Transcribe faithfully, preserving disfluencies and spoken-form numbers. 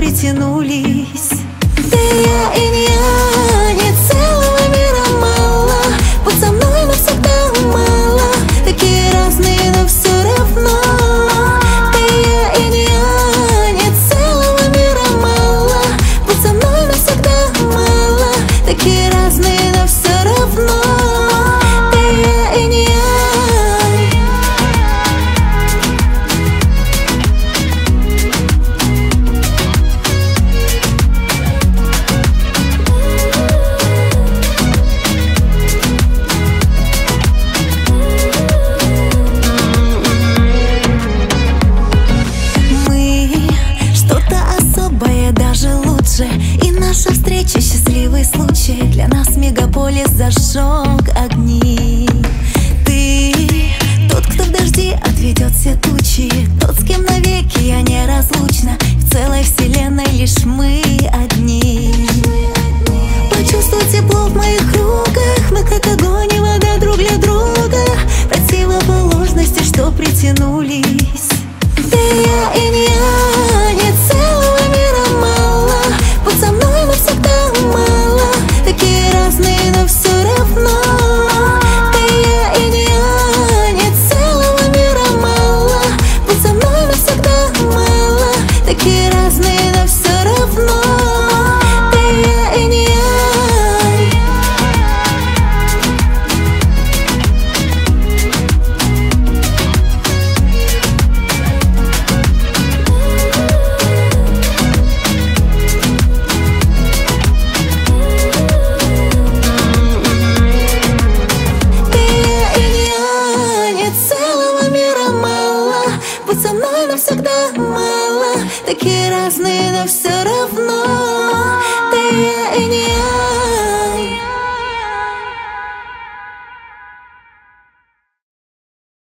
притянулись. Ты и я, и не я, нет целого мира мало. Будь со мной навсегда мало. Такие разные, но все равно. Ты и я, и не я, нет целого мира мало. Будь со мной навсегда мало. Такие разные, но все равно. Ты и я, и не я. И наша встреча — счастливый случай. Для нас мегаполис зажег огни. Ты тот, кто в дожди отведет все тучи. Тот, с кем навеки я неразлучна. В целой вселенной лишь мы одни. Почувствуй тепло в моих руках. Мы как огонь и вода друг для друга. Противоположности, что притянулись. Ты и я, и не я, нет целого мира мало. Будь со мной навсегда мало. Такие разные, но все равно. Ты и я, и не я, нет целого мира мало. Будь со мной навсегда мало. Такие разные, но все равно. Ты и я, и не я. Будь со мной навсегда мало. Такие разные, но все равно. Ты и я, и не я.